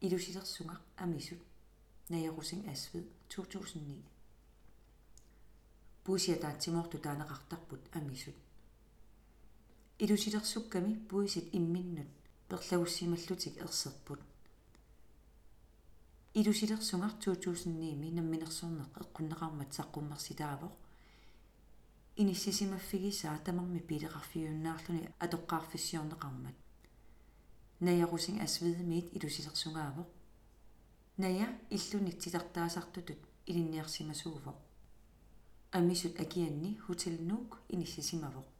Illusidersunga amisut. Najarusing Asved 2009. Puisiataatsimortu taaneqartarput amisut. Illusidersukkami puisit imminnut perlagussimallutik erserput. Illusidersunga 2009 namminersorneq eqqunneqarmat saqqummersitaavoq. Inissisimaffigisaa tamarmi piileqarfiunnaarluni atoqqaarfissiorneqarmat. Najarusing Asvedmiit illusidersungaavoq. Naja illunit titartaasartutut ilinniarsimasuuvoq. Amisut akianni Hotel Nuuk inissisimavoq.